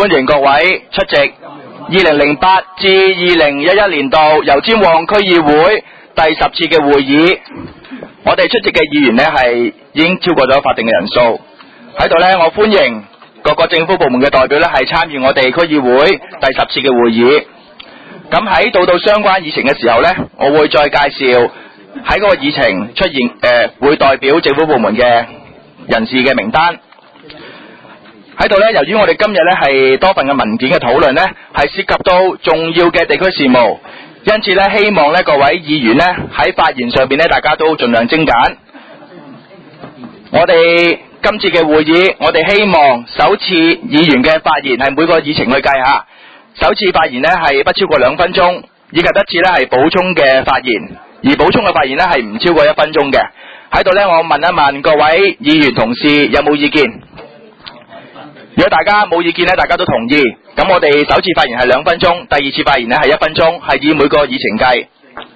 歡迎各位出席2008至2011年度油尖旺區議會第10次嘅會議。我哋出席嘅議員呢係已經超過咗法定嘅人數。喺度呢，我歡迎各個政府部門嘅代表呢係參與我哋區議會第10次嘅會議。咁喺到相關議程嘅時候呢，我會再介紹喺嗰個議程出現會代表政府部門嘅人士嘅名單。喺度呢，由於我哋今日呢係多份嘅文件嘅討論呢，係涉及到重要嘅地區事務，因此呢，希望呢各位議員呢喺發言上邊呢，大家都盡量精簡。我哋今次嘅會議，我哋希望首次議員嘅發言係每個議程去計下，首次發言呢係不超過2分鐘，以及一次呢係補充嘅發言，而補充嘅發言呢係唔超過1分鐘嘅。喺度呢，我問一問各位議員同事有冇意見？如果大家冇意見呢，大家都同意，咁我哋首次發言係2分鐘，第二次發言呢係1分鐘，係以每個議程計。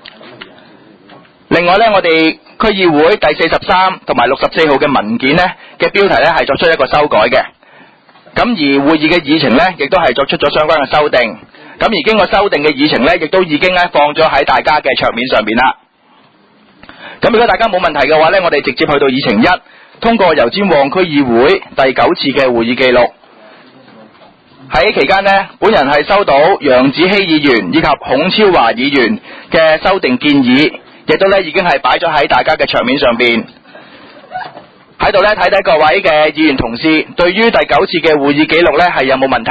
另外呢，我哋區議會第43同埋64號嘅文件呢嘅標題呢係作出一個修改嘅，咁而會議嘅議程呢亦都係作出咗相關嘅修訂，咁而經過修訂嘅議程呢亦都已經呢放咗喺大家嘅桌面上面啦。咁如果大家冇問題嘅話呢，我哋直接去到議程1，通過油尖旺區議會第9次嘅會議記錄。喺期間呢，本人係收到楊子希議員以及孔超華議員嘅修訂建議，亦都呢已經係擺咗喺大家嘅桌面上邊。喺度呢睇睇各位嘅議員同事對於第9次嘅會議記錄呢係有冇問題？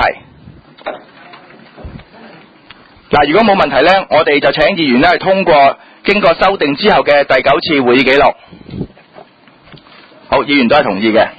嗱，如果冇問題呢，我哋就請議員呢係通過經過修訂之後嘅第9次會議記錄。好，議員都係同意嘅。